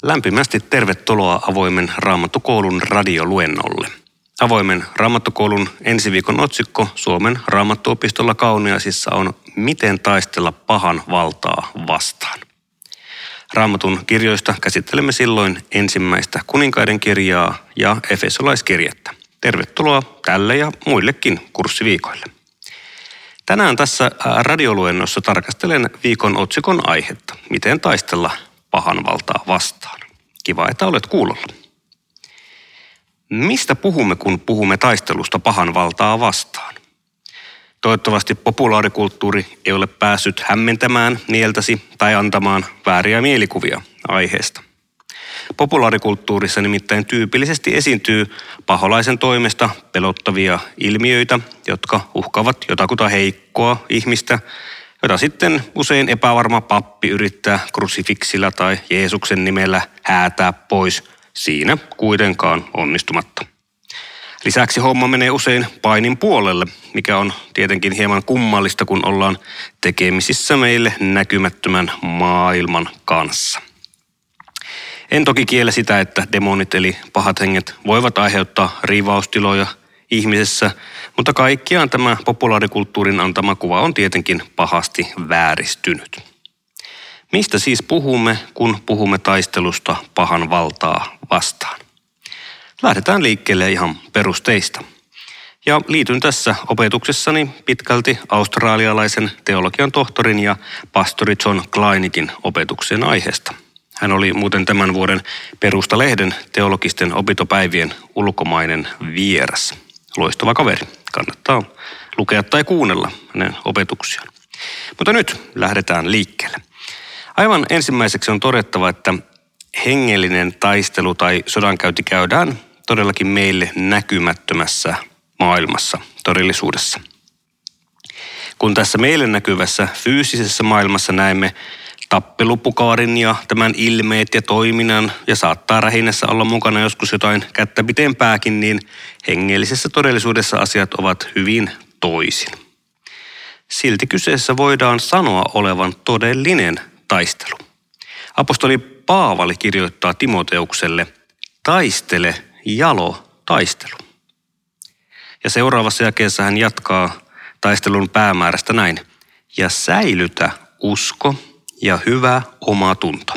Lämpimästi tervetuloa Avoimen Raamattukoulun radioluennolle. Avoimen Raamattukoulun ensi viikon otsikko Suomen Raamattuopistolla Kauniaisissa on Miten taistella pahan valtaa vastaan. Raamatun kirjoista käsittelemme silloin ensimmäistä kuninkaiden kirjaa ja efesolaiskirjettä. Tervetuloa tälle ja muillekin kurssiviikoille. Tänään tässä radioluennossa tarkastelen viikon otsikon aihetta. Miten taistella pahan valtaa vastaan. Kiva, että olet kuulolla. Mistä puhumme, kun puhumme taistelusta pahan valtaa vastaan? Toivottavasti populaarikulttuuri ei ole päässyt hämmentämään mieltäsi tai antamaan vääriä mielikuvia aiheesta. Populaarikulttuurissa nimittäin tyypillisesti esiintyy paholaisen toimesta pelottavia ilmiöitä, jotka uhkaavat jotakuta heikkoa ihmistä, jota sitten usein epävarma pappi yrittää krusifiksillä tai Jeesuksen nimellä häätää pois, siinä kuitenkaan onnistumatta. Lisäksi homma menee usein painin puolelle, mikä on tietenkin hieman kummallista, kun ollaan tekemisissä meille näkymättömän maailman kanssa. En toki kiellä sitä, että demonit eli pahat henget voivat aiheuttaa riivaustiloja ihmisessä, mutta kaikkiaan tämä populaarikulttuurin antama kuva on tietenkin pahasti vääristynyt. Mistä siis puhumme, kun puhumme taistelusta pahan valtaa vastaan? Lähdetään liikkeelle ihan perusteista. Ja liityn tässä opetuksessani pitkälti australialaisen teologian tohtorin ja pastori John Kleinikin opetuksen aiheesta. Hän oli muuten tämän vuoden Perusta-lehden teologisten opintopäivien ulkomainen vieras. Loistava kaveri. Kannattaa lukea tai kuunnella hänen opetuksiaan. Mutta nyt lähdetään liikkeelle. Aivan ensimmäiseksi on todettava, että hengellinen taistelu tai sodankäynti käydään todellakin meille näkymättömässä maailmassa, todellisuudessa. Kun tässä meille näkyvässä fyysisessä maailmassa näemme tappelupukaarin ja tämän ilmeet ja toiminnan ja saattaa rähinässä olla mukana joskus jotain kättä pitempääkin, niin hengellisessä todellisuudessa asiat ovat hyvin toisin. Silti kyseessä voidaan sanoa olevan todellinen taistelu. Apostoli Paavali kirjoittaa Timoteukselle, taistele jalo taistelu. Ja seuraavassa jakeessa hän jatkaa taistelun päämäärästä näin, ja säilytä usko ja hyvä omatunto.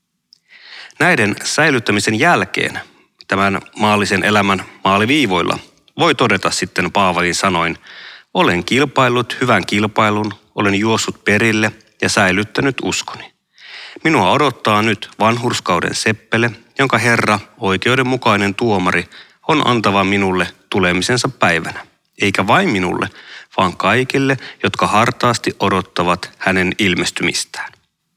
Näiden säilyttämisen jälkeen tämän maallisen elämän maaliviivoilla voi todeta sitten Paavalin sanoin, olen kilpaillut hyvän kilpailun, olen juossut perille ja säilyttänyt uskoni. Minua odottaa nyt vanhurskauden seppele, jonka Herra, oikeudenmukainen tuomari, on antava minulle tulemisensa päivänä. Eikä vain minulle, vaan kaikille, jotka hartaasti odottavat hänen ilmestymistään.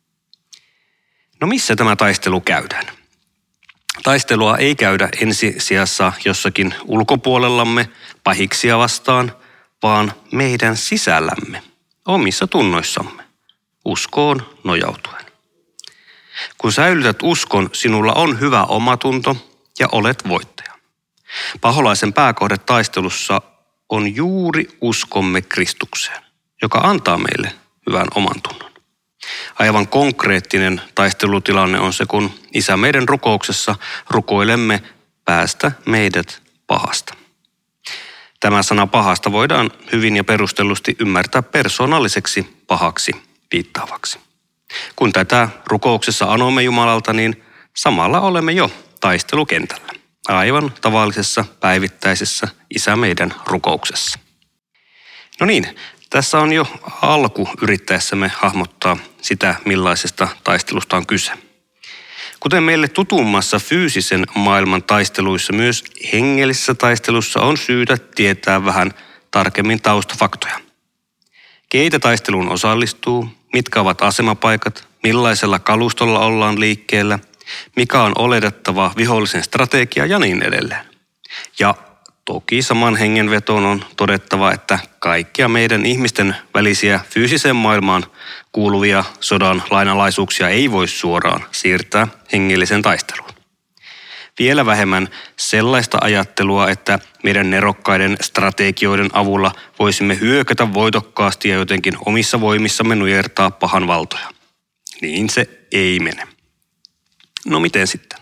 No missä tämä taistelu käydään? Taistelua ei käydä ensi sijassa jossakin ulkopuolellamme pahiksia vastaan, vaan meidän sisällämme, omissa tunnoissamme, uskoon nojautuen. Kun säilytät uskon, sinulla on hyvä omatunto ja olet voittaja. Paholaisen pääkohde taistelussa on juuri uskomme Kristukseen, joka antaa meille hyvän omantunnon. Aivan konkreettinen taistelutilanne on se, kun Isä meidän rukouksessa rukoilemme päästä meidät pahasta. Tämä sana pahasta voidaan hyvin ja perustellusti ymmärtää persoonalliseksi pahaksi viittaavaksi. Kun tätä rukouksessa anomme Jumalalta, niin samalla olemme jo taistelukentällä. Aivan tavallisessa päivittäisessä Isä meidän rukouksessa. No niin, tässä on jo alku yrittäessämme hahmottaa sitä, millaisesta taistelusta on kyse. Kuten meille tutummassa fyysisen maailman taisteluissa, myös hengellisessä taistelussa on syytä tietää vähän tarkemmin taustafaktoja. Keitä taisteluun osallistuu, mitkä ovat asemapaikat, millaisella kalustolla ollaan liikkeellä, mikä on oletettava vihollisen strategia ja niin edelleen. Ja toki saman hengenvetoon on todettava, että kaikkia meidän ihmisten välisiä fyysiseen maailmaan kuuluvia sodan lainalaisuuksia ei voi suoraan siirtää hengelliseen taisteluun. Vielä vähemmän sellaista ajattelua, että meidän nerokkaiden strategioiden avulla voisimme hyökätä voitokkaasti ja jotenkin omissa voimissamme nujertaa pahan valtoja. Niin se ei mene. No miten sitten?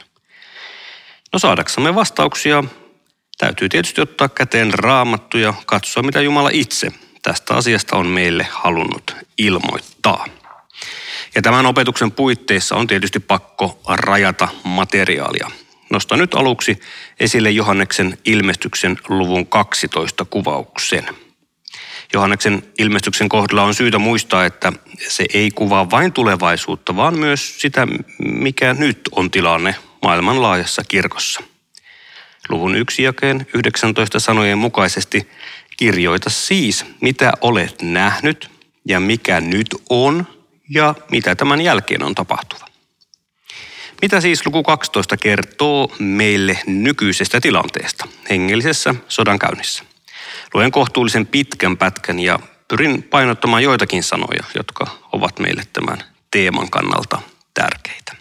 No saadaksemme vastauksia täytyy tietysti ottaa käteen Raamattu ja katsoa, mitä Jumala itse tästä asiasta on meille halunnut ilmoittaa. Ja tämän opetuksen puitteissa on tietysti pakko rajata materiaalia. Nostan nyt aluksi esille Johanneksen ilmestyksen luvun 12 kuvauksen. Johanneksen ilmestyksen kohdalla on syytä muistaa, että se ei kuvaa vain tulevaisuutta, vaan myös sitä, mikä nyt on tilanne maailmanlaajassa kirkossa. Luvun 1 jakeen 19 sanojen mukaisesti kirjoita siis, mitä olet nähnyt ja mikä nyt on ja mitä tämän jälkeen on tapahtuva. Mitä siis luku 12 kertoo meille nykyisestä tilanteesta hengellisessä sodankäynnissä? Luen kohtuullisen pitkän pätkän ja pyrin painottamaan joitakin sanoja, jotka ovat meille tämän teeman kannalta tärkeitä.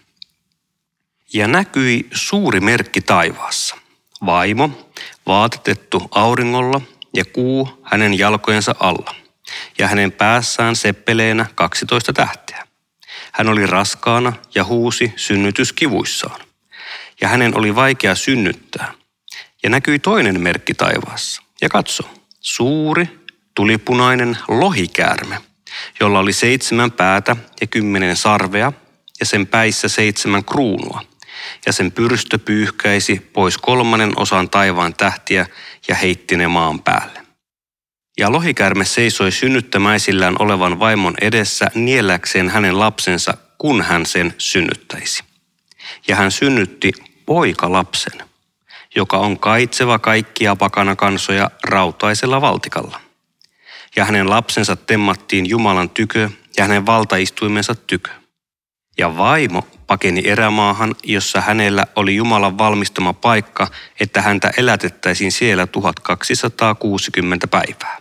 Ja näkyi suuri merkki taivaassa. Vaimo, vaatetettu auringolla ja kuu hänen jalkojensa alla. Ja hänen päässään seppeleenä 12 tähteä. Hän oli raskaana ja huusi synnytyskivuissaan. Ja hänen oli vaikea synnyttää. Ja näkyi toinen merkki taivaassa. Ja katso, suuri, tulipunainen lohikäärme, jolla oli 7 päätä ja 10 sarvea ja sen päissä 7 kruunua. Ja sen pyrstö pyyhkäisi pois 1/3 taivaan tähtiä ja heitti ne maan päälle. Ja lohikäärme seisoi synnyttämäisillään olevan vaimon edessä nielläkseen hänen lapsensa, kun hän sen synnyttäisi. Ja hän synnytti poikalapsen, joka on kaitseva kaikkia pakanakansoja rautaisella valtikalla. Ja hänen lapsensa temmattiin Jumalan tykö ja hänen valtaistuimensa tykö. Ja vaimo pakeni erämaahan, jossa hänellä oli Jumalan valmistama paikka, että häntä elätettäisiin siellä 1260 päivää.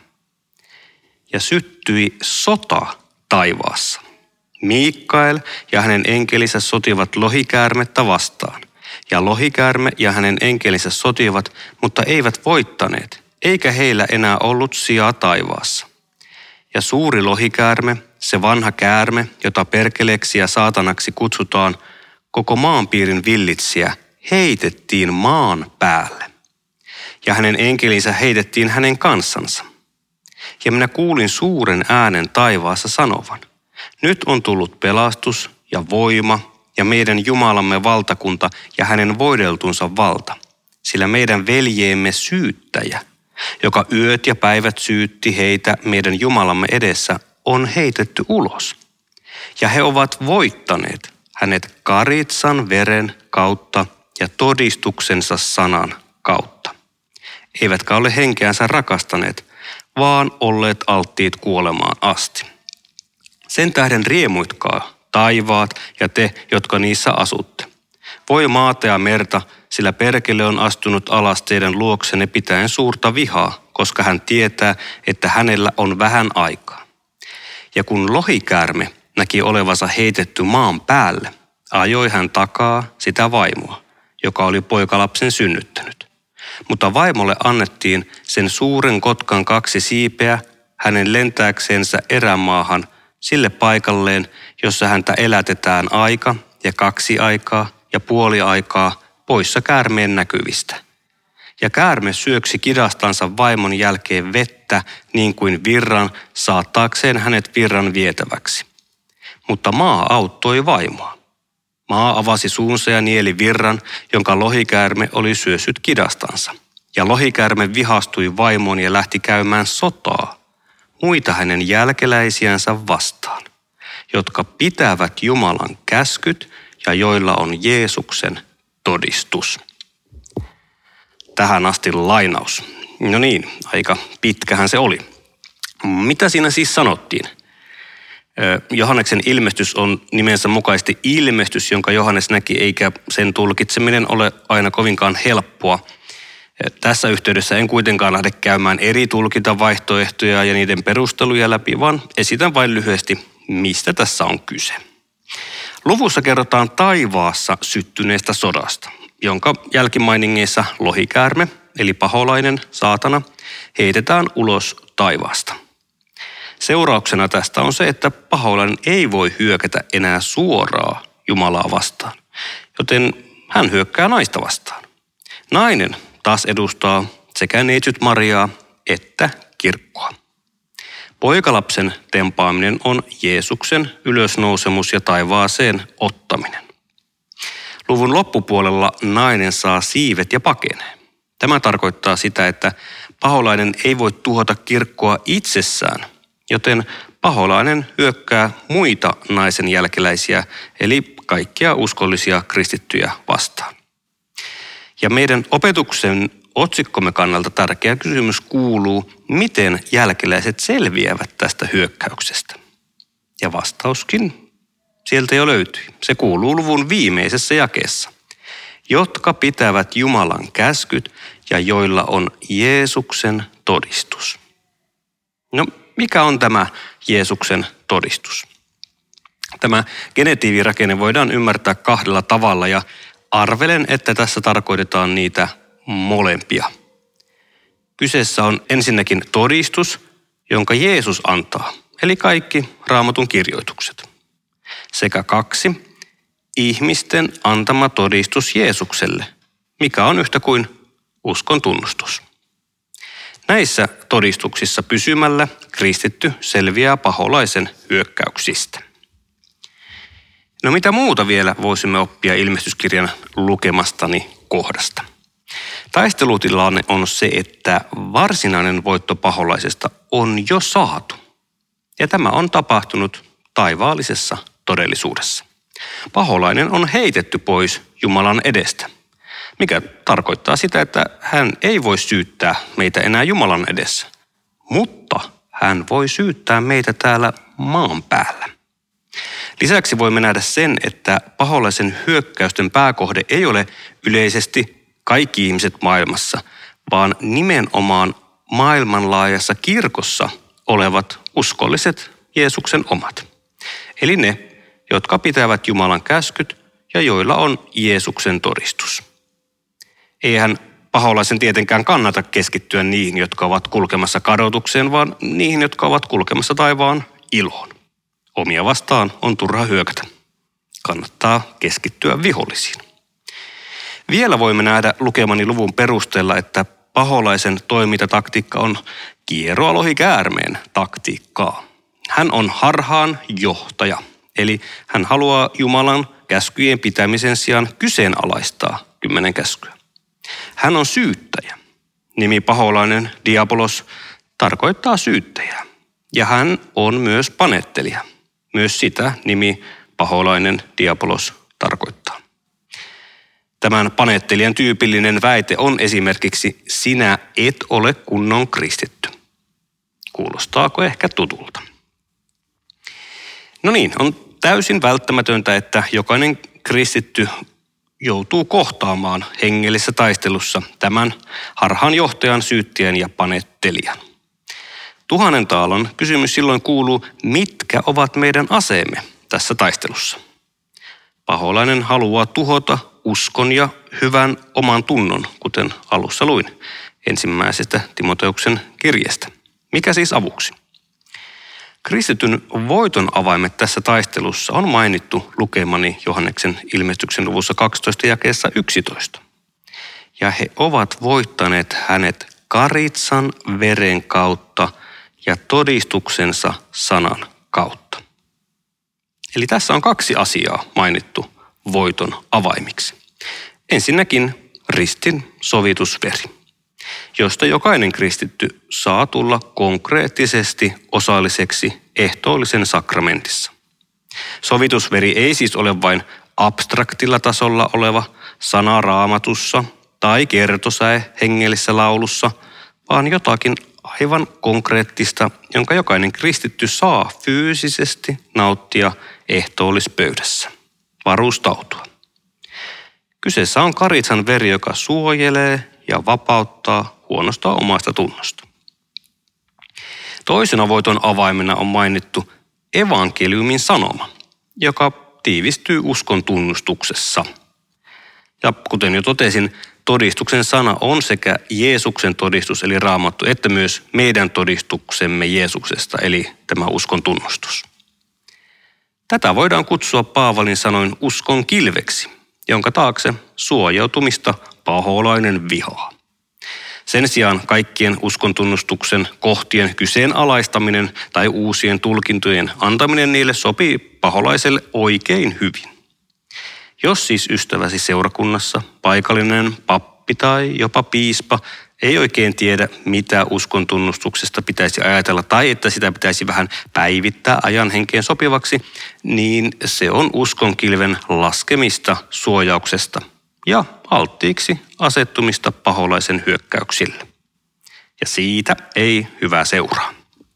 Ja syttyi sota taivaassa. Mikael ja hänen enkelinsä sotivat lohikäärmettä vastaan. Ja lohikäärme ja hänen enkelinsä sotivat, mutta eivät voittaneet, eikä heillä enää ollut sijaa taivaassa. Ja suuri lohikäärme, se vanha käärme, jota perkeleeksi ja saatanaksi kutsutaan, koko maanpiirin villitsijä, heitettiin maan päälle. Ja hänen enkelinsä heitettiin hänen kanssansa. Ja minä kuulin suuren äänen taivaassa sanovan, nyt on tullut pelastus ja voima ja meidän Jumalamme valtakunta ja hänen voideltunsa valta, sillä meidän veljeemme syyttäjä, joka yöt ja päivät syytti heitä meidän Jumalamme edessä, on heitetty ulos. Ja he ovat voittaneet hänet karitsan veren kautta ja todistuksensa sanan kautta. Eivätkä ole henkeänsä rakastaneet, vaan olleet alttiit kuolemaan asti. Sen tähden riemuitkaa, taivaat ja te, jotka niissä asutte. Voi maata ja merta, sillä perkele on astunut alas teidän luoksenne pitäen suurta vihaa, koska hän tietää, että hänellä on vähän aikaa. Ja kun lohikäärme näki olevansa heitetty maan päälle, ajoi hän takaa sitä vaimoa, joka oli poikalapsen synnyttänyt. Mutta vaimolle annettiin sen suuren kotkan 2 siipeä hänen lentääksensä erämaahan sille paikalleen, jossa häntä elätetään aika ja 2 aikaa ja puoli aikaa poissa käärmeen näkyvistä. Ja käärme syöksi kidastansa vaimon jälkeen vettä niin kuin virran saattaakseen hänet virran vietäväksi. Mutta maa auttoi vaimoa. Maa avasi suunsa ja nieli virran, jonka lohikäärme oli syössyt kidastansa. Ja lohikäärme vihastui vaimoon ja lähti käymään sotaa muita hänen jälkeläisiänsä vastaan, jotka pitävät Jumalan käskyt ja joilla on Jeesuksen todistus. Tähän asti lainaus. No niin, aika pitkähän se oli. Mitä siinä siis sanottiin? Johanneksen ilmestys on nimensä mukaisesti ilmestys, jonka Johannes näki, eikä sen tulkitseminen ole aina kovinkaan helppoa. Tässä yhteydessä en kuitenkaan lähde käymään eri tulkintavaihtoehtoja ja niiden perusteluja läpi, vaan esitän vain lyhyesti, mistä tässä on kyse. Luvussa kerrotaan taivaassa syttyneestä sodasta, jonka jälkimainingeissa lohikäärme, eli paholainen, saatana, heitetään ulos taivaasta. Seurauksena tästä on se, että paholainen ei voi hyökätä enää suoraan Jumalaa vastaan, joten hän hyökkää naista vastaan. Nainen taas edustaa sekä neitsyt Mariaa että kirkkoa. Poikalapsen tempaaminen on Jeesuksen ylösnousemus ja taivaaseen ottaminen. Luvun loppupuolella nainen saa siivet ja pakenee. Tämä tarkoittaa sitä, että paholainen ei voi tuhota kirkkoa itsessään, joten paholainen hyökkää muita naisen jälkeläisiä, eli kaikkia uskollisia kristittyjä vastaan. Ja meidän opetuksen otsikkomme kannalta tärkeä kysymys kuuluu, miten jälkeläiset selviävät tästä hyökkäyksestä. Ja vastauskin sieltä jo löytyi. Se kuuluu luvun viimeisessä jakeessa. Jotka pitävät Jumalan käskyt ja joilla on Jeesuksen todistus. No, mikä on tämä Jeesuksen todistus? Tämä genetiivirakenne voidaan ymmärtää kahdella tavalla ja arvelen, että tässä tarkoitetaan niitä molempia. Kyseessä on ensinnäkin todistus, jonka Jeesus antaa, eli kaikki Raamatun kirjoitukset. Sekä 2, ihmisten antama todistus Jeesukselle, mikä on yhtä kuin uskon tunnustus. Näissä todistuksissa pysymällä kristitty selviää paholaisen hyökkäyksistä. No mitä muuta vielä voisimme oppia ilmestyskirjan lukemastani kohdasta? Taistelutilanne on se, että varsinainen voitto paholaisesta on jo saatu. Ja tämä on tapahtunut taivaallisessa todellisuudessa. Paholainen on heitetty pois Jumalan edestä, mikä tarkoittaa sitä, että hän ei voi syyttää meitä enää Jumalan edessä, mutta hän voi syyttää meitä täällä maan päällä. Lisäksi voimme nähdä sen, että paholaisen hyökkäysten pääkohde ei ole yleisesti kaikki ihmiset maailmassa, vaan nimenomaan maailmanlaajassa kirkossa olevat uskolliset Jeesuksen omat. Eli ne, jotka pitävät Jumalan käskyt ja joilla on Jeesuksen todistus. Eihän paholaisen tietenkään kannata keskittyä niihin, jotka ovat kulkemassa kadotukseen, vaan niihin, jotka ovat kulkemassa taivaan iloon. Omia vastaan on turha hyökätä. Kannattaa keskittyä vihollisiin. Vielä voimme nähdä lukemani luvun perusteella, että paholaisen toimintataktiikka on kieroa lohikäärmeen taktiikkaa. Hän on harhaan johtaja, eli hän haluaa Jumalan käskyjen pitämisen sijaan kyseenalaistaa 10 käskyä. Hän on syyttäjä. Nimi paholainen diabolos tarkoittaa syyttäjää. Ja hän on myös panettelija. Myös sitä nimi paholainen diabolos tarkoittaa. Tämän panettelijan tyypillinen väite on esimerkiksi sinä et ole kunnon kristitty. Kuulostaako ehkä tutulta? No niin, on täysin välttämätöntä, että jokainen kristitty joutuu kohtaamaan hengellisessä taistelussa tämän harhaanjohtajan, syyttäjän ja panettelijan. 1000 taalon kysymys silloin kuuluu, mitkä ovat meidän aseemme tässä taistelussa? Paholainen haluaa tuhota uskon ja hyvän oman tunnon, kuten alussa luin ensimmäisestä Timoteuksen kirjeestä. Mikä siis avuksi? Kristityn voiton avaimet tässä taistelussa on mainittu lukemani Johanneksen ilmestyksen luvussa 12 jakeessa 11. Ja he ovat voittaneet hänet karitsan veren kautta ja todistuksensa sanan kautta. Eli tässä on 2 asiaa mainittu voiton avaimiksi. Ensinnäkin ristin sovitusveri, josta jokainen kristitty saa tulla konkreettisesti osalliseksi ehtoollisen sakramentissa. Sovitusveri ei siis ole vain abstraktilla tasolla oleva sana Raamatussa tai kertosäe hengellisessä laulussa, vaan jotakin aivan konkreettista, jonka jokainen kristitty saa fyysisesti nauttia ehtoollispöydässä, varustautua. Kyseessä on karitsan veri, joka suojelee ja vapauttaa huonosta omasta tunnosta. Toisena voiton avaimena on mainittu evankeliumin sanoma, joka tiivistyy uskon tunnustuksessa. Ja kuten jo totesin, todistuksen sana on sekä Jeesuksen todistus eli Raamattu, että myös meidän todistuksemme Jeesuksesta eli tämä uskon tunnustus. Tätä voidaan kutsua Paavalin sanoin uskon kilveksi, jonka taakse suojautumista paholainen vihaa. Sen sijaan kaikkien uskontunnustuksen kohtien kyseenalaistaminen tai uusien tulkintojen antaminen niille sopii paholaiselle oikein hyvin. Jos siis ystäväsi seurakunnassa paikallinen pappi tai jopa piispa ei oikein tiedä, mitä uskontunnustuksesta pitäisi ajatella tai että sitä pitäisi vähän päivittää ajan henkeen sopivaksi, niin se on uskonkilven laskemista suojauksesta ja alttiiksi asettumista paholaisen hyökkäyksille. Ja siitä ei hyvää seuraa.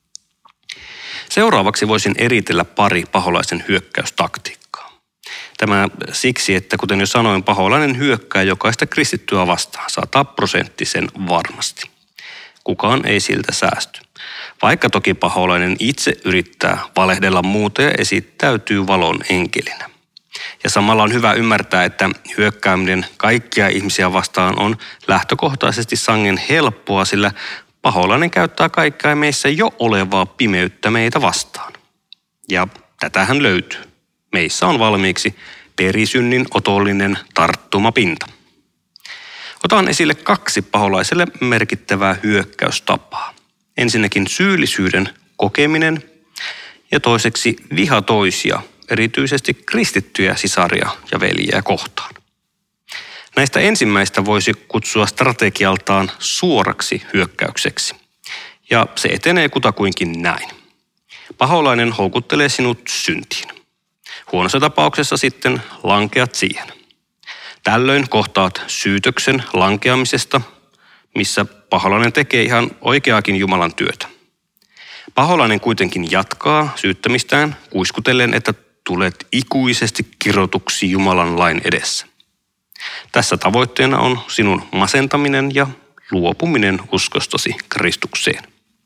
Seuraavaksi voisin eritellä pari paholaisen hyökkäystaktiikkaa. Tämä siksi, että kuten jo sanoin, paholainen hyökkää jokaista kristittyä vastaan 100% varmasti. Kukaan ei siltä säästy. Vaikka toki paholainen itse yrittää valehdella muuta ja esittäytyy valon enkelinä. Ja samalla on hyvä ymmärtää, että hyökkääminen kaikkia ihmisiä vastaan on lähtökohtaisesti sangen helppoa, sillä paholainen käyttää kaikkea meissä jo olevaa pimeyttä meitä vastaan. Ja tätähän löytyy. Meissä on valmiiksi perisynnin otollinen tarttumapinta. Otan esille 2 paholaiselle merkittävää hyökkäystapaa. Ensinnäkin syyllisyyden kokeminen ja toiseksi viha toisia, erityisesti kristittyjä sisaria ja veljiä kohtaan. Näistä ensimmäistä voisi kutsua strategialtaan suoraksi hyökkäykseksi. Ja se etenee kutakuinkin näin. Paholainen houkuttelee sinut syntiin. Huonossa tapauksessa sitten lankeat siihen. Tällöin kohtaat syytöksen lankeamisesta, missä paholainen tekee ihan oikeaakin Jumalan työtä. Paholainen kuitenkin jatkaa syyttämistään kuiskutellen, että tulet ikuisesti kirotuksi Jumalan lain edessä. Tässä tavoitteena on sinun masentaminen ja luopuminen uskostasi Kristukseen.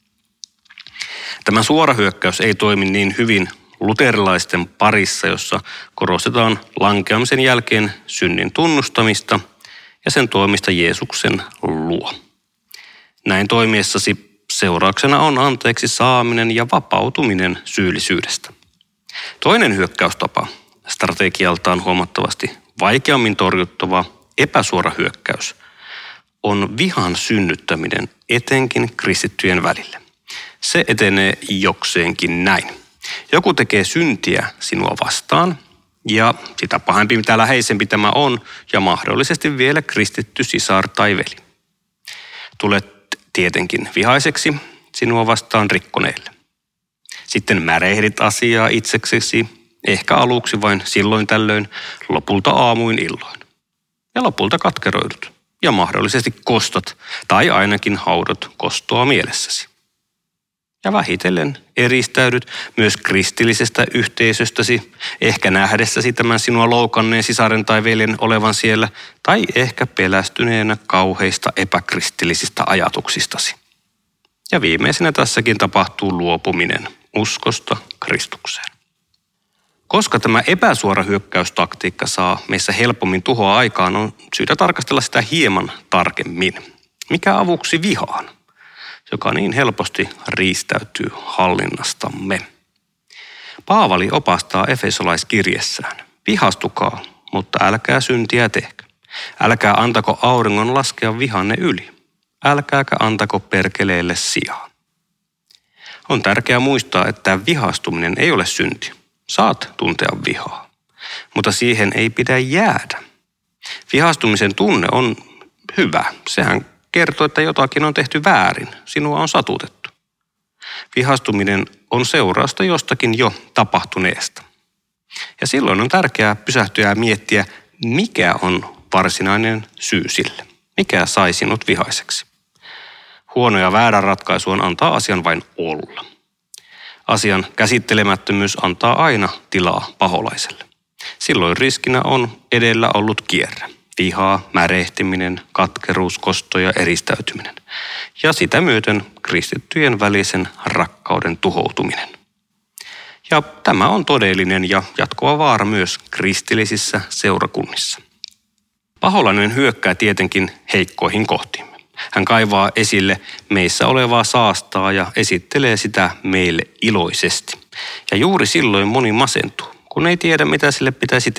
Tämä suora hyökkäys ei toimi niin hyvin luterilaisten parissa, jossa korostetaan lankeamisen jälkeen synnin tunnustamista ja sen toimista Jeesuksen luo. Näin toimiessasi seurauksena on anteeksi saaminen ja vapautuminen syyllisyydestä. Toinen hyökkäystapa, strategialtaan huomattavasti vaikeammin torjuttava epäsuora hyökkäys, on vihan synnyttäminen etenkin kristittyjen välille. Se etenee jokseenkin näin. Joku tekee syntiä sinua vastaan ja sitä pahempi mitä läheisempi tämä on ja mahdollisesti vielä kristitty sisar tai veli. Tulet tietenkin vihaiseksi sinua vastaan rikkoneelle. Sitten märehdit asiaa itseksesi, ehkä aluksi vain silloin tällöin, lopulta aamuin illoin. Ja lopulta katkeroidut ja mahdollisesti kostat tai ainakin haudot kostoa mielessäsi. Ja vähitellen eristäydyt myös kristillisestä yhteisöstäsi, ehkä nähdessäsi tämän sinua loukanneen sisaren tai veljen olevan siellä, tai ehkä pelästyneenä kauheista epäkristillisistä ajatuksistasi. Ja viimeisenä tässäkin tapahtuu luopuminen uskosta Kristukseen. Koska tämä epäsuora hyökkäystaktiikka saa meissä helpommin tuhoa aikaan, on syytä tarkastella sitä hieman tarkemmin. Mikä avuksi vihaan, joka niin helposti riistäytyy hallinnastamme? Paavali opastaa efesolaiskirjessään. Vihastukaa, mutta älkää syntiä tehkö. Älkää antako auringon laskea vihanne yli. Älkääkä antako perkeleelle sijaa. On tärkeää muistaa, että vihastuminen ei ole synti. Saat tuntea vihaa, mutta siihen ei pidä jäädä. Vihastumisen tunne on hyvä. Sehän kertoo, että jotakin on tehty väärin. Sinua on satutettu. Vihastuminen on seurausta jostakin jo tapahtuneesta. Ja silloin on tärkeää pysähtyä ja miettiä, mikä on varsinainen syy sille. Mikä sai sinut vihaiseksi? Huono ja väärä ratkaisu on antaa asian vain olla. Asian käsittelemättömyys antaa aina tilaa paholaiselle. Silloin riskinä on edellä ollut kierre. Vihaa, märehtiminen, katkeruus, kosto ja eristäytyminen. Ja sitä myöten kristittyjen välisen rakkauden tuhoutuminen. Ja tämä on todellinen ja jatkuva vaara myös kristillisissä seurakunnissa. Paholainen hyökkää tietenkin heikkoihin kohtiimme. Hän kaivaa esille meissä olevaa saastaa ja esittelee sitä meille iloisesti. Ja juuri silloin moni masentuu, kun ei tiedä mitä sille pitäisi tehdä.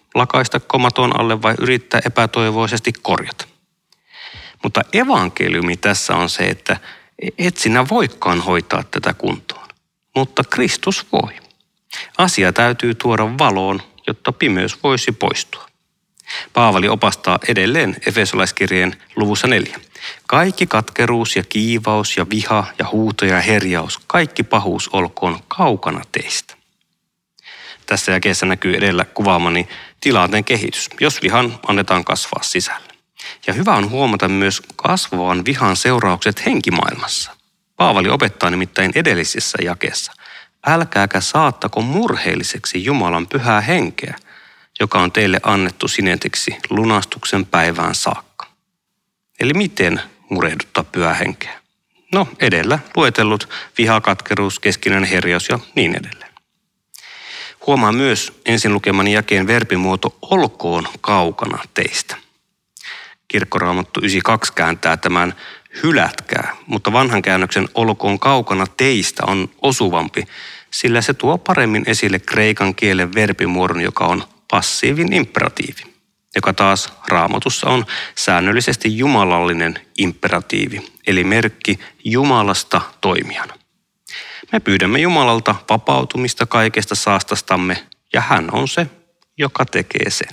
lakaista komaton alle vai yrittää epätoivoisesti korjata. Mutta evankeliumi tässä on se, että et sinä voikaan hoitaa tätä kuntoon, mutta Kristus voi. Asia täytyy tuoda valoon, jotta pimeys voisi poistua. Paavali opastaa edelleen Efesolaiskirjeen luvussa 4. Kaikki katkeruus ja kiivaus ja viha ja huuto ja herjaus, kaikki pahuus olkoon kaukana teistä. Tässä jakeessa näkyy edellä kuvaamani tilanteen kehitys, jos vihan annetaan kasvaa sisällä. Ja hyvä on huomata myös kasvavan vihan seuraukset henkimaailmassa. Paavali opettaa nimittäin edellisessä jakeessa. Älkääkä saattako murheelliseksi Jumalan pyhää henkeä, joka on teille annettu sinetiksi lunastuksen päivään saakka. Eli miten murehduttaa pyhää henkeä? No edellä luetellut viha, katkeruus, keskinäinen herjaus ja niin edelleen. Huomaa myös ensin lukemani jakeen verbimuoto olkoon kaukana teistä. Kirkkoraamattu 92 kääntää tämän hylätkää, mutta vanhan käännöksen olkoon kaukana teistä on osuvampi, sillä se tuo paremmin esille kreikan kielen verbimuodon, joka on passiivin imperatiivi, joka taas Raamatussa on säännöllisesti jumalallinen imperatiivi, eli merkki Jumalasta toimijana. Me pyydämme Jumalalta vapautumista kaikesta saastastamme, ja hän on se, joka tekee sen.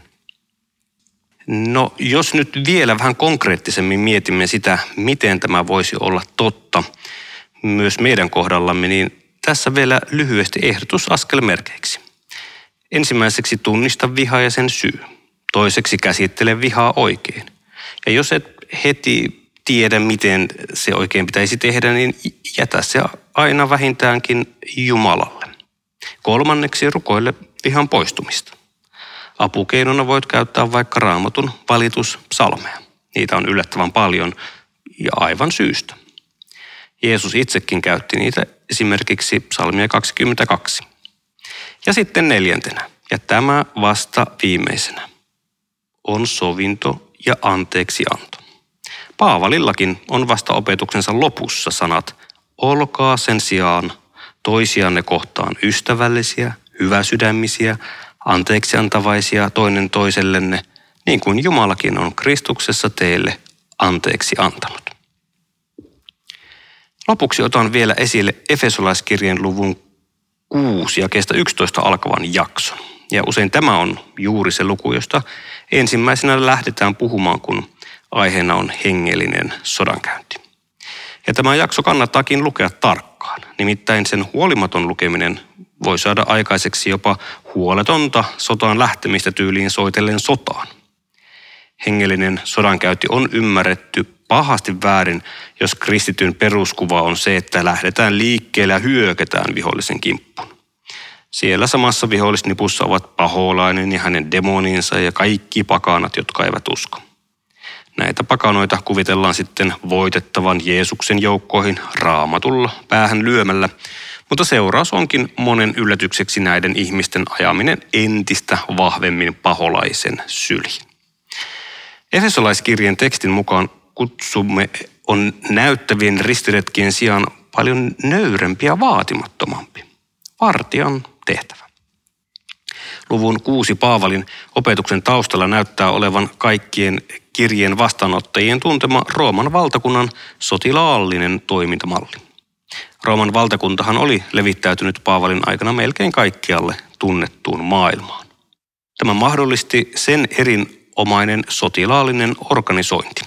No, jos nyt vielä vähän konkreettisemmin mietimme sitä, miten tämä voisi olla totta myös meidän kohdallamme, niin tässä vielä lyhyesti ehdotus askelmerkeiksi. Ensimmäiseksi tunnista viha ja sen syy. Toiseksi käsittele vihaa oikein. Ja jos et heti tiedä, miten se oikein pitäisi tehdä, niin jätä se aina vähintäänkin Jumalalle. Kolmanneksi rukoile vihan poistumista. Apukeinona voit käyttää vaikka Raamatun valituspsalmeja. Niitä on yllättävän paljon ja aivan syystä. Jeesus itsekin käytti niitä esimerkiksi psalmia 22. Ja sitten neljäntenä, ja tämä vasta viimeisenä, on sovinto ja anteeksianto. Paavalillakin on vasta opetuksensa lopussa sanat, olkaa sen sijaan toisianne kohtaan ystävällisiä, hyväsydämisiä, anteeksiantavaisia toinen toisellenne, niin kuin Jumalakin on Kristuksessa teille anteeksi antanut. Lopuksi otan vielä esille Efesolaiskirjeen luvun 6 jakeesta 11 alkavan jakson. Ja usein tämä on juuri se luku, josta ensimmäisenä lähdetään puhumaan, kun aiheena on hengellinen sodankäynti. Ja tämä jakso kannattaakin lukea tarkkaan. Nimittäin sen huolimaton lukeminen voi saada aikaiseksi jopa huoletonta sotaan lähtemistä tyyliin soitellen sotaan. Hengellinen sodankäynti on ymmärretty pahasti väärin, jos kristityn peruskuva on se, että lähdetään liikkeelle ja hyökätään vihollisen kimppuun. Siellä samassa vihollisnipussa ovat paholainen ja hänen demoninsa ja kaikki pakanat, jotka eivät usko. Näitä pakanoita kuvitellaan sitten voitettavan Jeesuksen joukkoihin Raamatulla päähän lyömällä, mutta seuraus onkin monen yllätykseksi näiden ihmisten ajaminen entistä vahvemmin paholaisen syliin. Efesolaiskirjeen tekstin mukaan kutsumme on näyttävien ristiretkien sijaan paljon nöyrempi ja vaatimattomampi. Vartijan tehtävä. Luvun 6 Paavalin opetuksen taustalla näyttää olevan kaikkien kirjeen vastaanottajien tuntema Rooman valtakunnan sotilaallinen toimintamalli. Rooman valtakuntahan oli levittäytynyt Paavalin aikana melkein kaikkialle tunnettuun maailmaan. Tämä mahdollisti sen erinomainen sotilaallinen organisointi.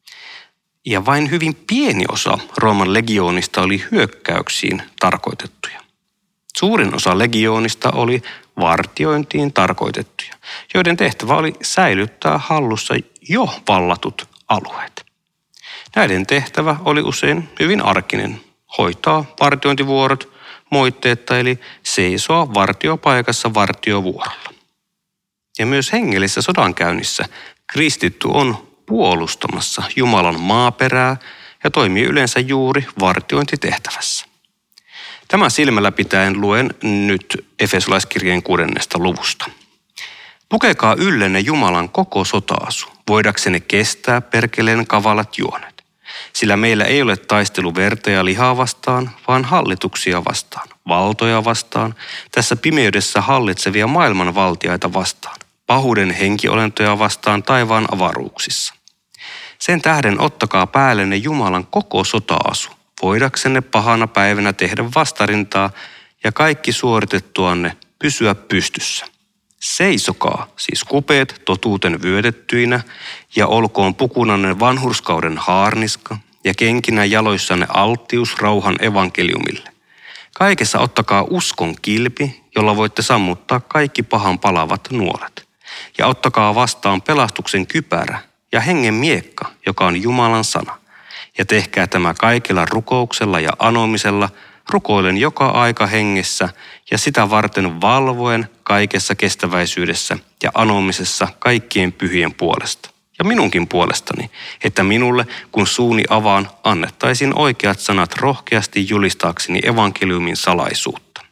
Ja vain hyvin pieni osa Rooman legioonista oli hyökkäyksiin tarkoitettuja. Suurin osa legioonista oli vartiointiin tarkoitettuja, joiden tehtävä oli säilyttää hallussa jo vallatut alueet. Näiden tehtävä oli usein hyvin arkinen, hoitaa vartiointivuorot moitteetta eli seisoa vartiopaikassa vartiovuorolla. Ja myös hengellisessä sodankäynnissä kristitty on puolustamassa Jumalan maaperää ja toimii yleensä juuri vartiointitehtävässä. Tämä silmällä pitäen luen nyt Efesolaiskirjeen 6. luvusta. Pukekaa yllenne Jumalan koko sota-asu, voidaksenne kestää perkeleen kavalat juonet. Sillä meillä ei ole taistelu verta ja lihaa vastaan, vaan hallituksia vastaan, valtoja vastaan, tässä pimeydessä hallitsevia maailmanvaltiaita vastaan, pahuuden henkiolentoja vastaan taivaan avaruuksissa. Sen tähden ottakaa päällenne Jumalan koko sota-asu, voidaksenne pahana päivänä tehdä vastarintaa ja kaikki suoritettuanne pysyä pystyssä. Seisokaa, siis kupeet totuuten vyötettyinä, ja olkoon pukunanne vanhurskauden haarniska ja kenkinä jaloissanne alttius rauhan evankeliumille. Kaikessa ottakaa uskon kilpi, jolla voitte sammuttaa kaikki pahan palavat nuolet. Ja ottakaa vastaan pelastuksen kypärä ja hengen miekka, joka on Jumalan sana. Ja tehkää tämä kaikella rukouksella ja anomisella, rukoilen joka aika hengessä ja sitä varten valvoen kaikessa kestäväisyydessä ja anomisessa kaikkien pyhien puolesta. Ja minunkin puolestani, että minulle, kun suuni avaan, annettaisiin oikeat sanat rohkeasti julistaakseni evankeliumin salaisuutta.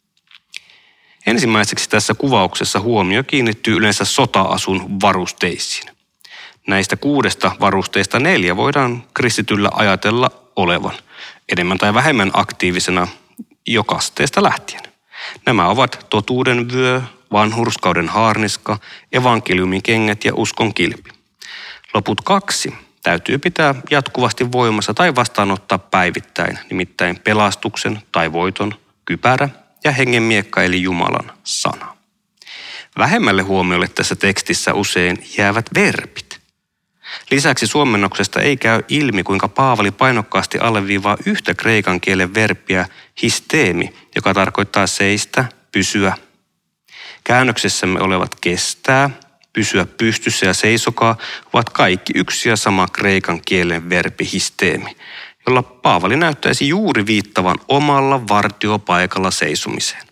Ensimmäiseksi tässä kuvauksessa huomio kiinnittyy yleensä sota-asun varusteisiin. Näistä 6 varusteista 4 voidaan kristityllä ajatella olevan enemmän tai vähemmän aktiivisena jo kasteesta lähtien. Nämä ovat totuuden vyö, vanhurskauden haarniska, evankeliumin kengät ja uskon kilpi. Loput 2 täytyy pitää jatkuvasti voimassa tai vastaanottaa päivittäin, nimittäin pelastuksen tai voiton kypärä ja hengen miekka eli Jumalan sana. Vähemmälle huomiolle tässä tekstissä usein jäävät verbit. Lisäksi suomennoksesta ei käy ilmi, kuinka Paavali painokkaasti alleviivaa yhtä kreikan kielen verbiä histeemi, joka tarkoittaa seistä, pysyä. Käännöksessämme olevat kestää, pysyä pystyssä ja seisokaa ovat kaikki yksi ja sama kreikan kielen verbi histeemi, jolla Paavali näyttäisi juuri viittavan omalla vartiopaikalla seisomiseen.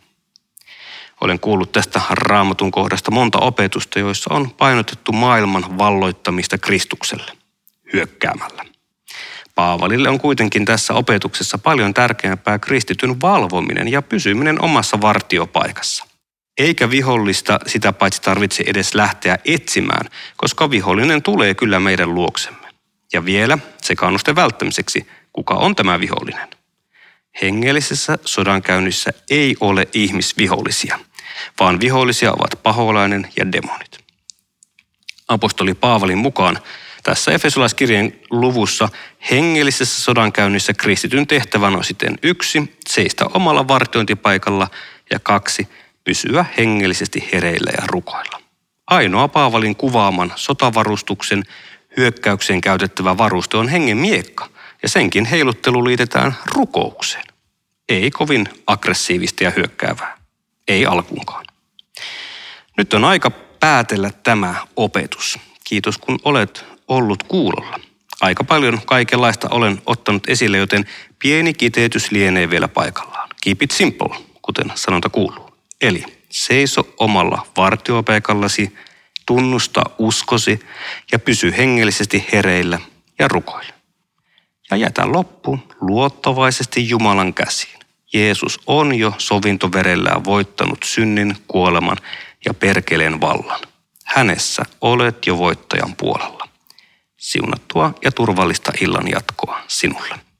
Olen kuullut tästä Raamatun kohdasta monta opetusta, joissa on painotettu maailman valloittamista Kristukselle hyökkäämällä. Paavalille on kuitenkin tässä opetuksessa paljon tärkeämpää kristityn valvominen ja pysyminen omassa vartiopaikassa. Eikä vihollista sitä paitsi tarvitse edes lähteä etsimään, koska vihollinen tulee kyllä meidän luoksemme. Ja vielä sekaannusten välttämiseksi, kuka on tämä vihollinen? Hengellisessä sodankäynnissä ei ole ihmisvihollisia, vaan vihollisia ovat paholainen ja demonit. Apostoli Paavalin mukaan tässä Efesolaiskirjeen luvussa hengellisessä sodankäynnissä kristityn tehtävän on siten 1, seistä omalla vartiointipaikalla ja 2, pysyä hengellisesti hereillä ja rukoilla. Ainoa Paavalin kuvaaman sotavarustuksen hyökkäykseen käytettävä varuste on hengen miekka, ja senkin heiluttelu liitetään rukoukseen. Ei kovin aggressiivista ja hyökkäävää. Ei alkuunkaan. Nyt on aika päätellä tämä opetus. Kiitos kun olet ollut kuulolla. Aika paljon kaikenlaista olen ottanut esille, joten pieni kiteytys lienee vielä paikallaan. Keep it simple, kuten sanonta kuuluu. Eli seiso omalla vartiopaikallasi, tunnusta uskosi ja pysy hengellisesti hereillä ja rukoile. Ja jätä loppu luottavaisesti Jumalan käsiin. Jeesus on jo sovintoverellään voittanut synnin, kuoleman ja perkeleen vallan. Hänessä olet jo voittajan puolella. Siunattua ja turvallista illan jatkoa sinulle.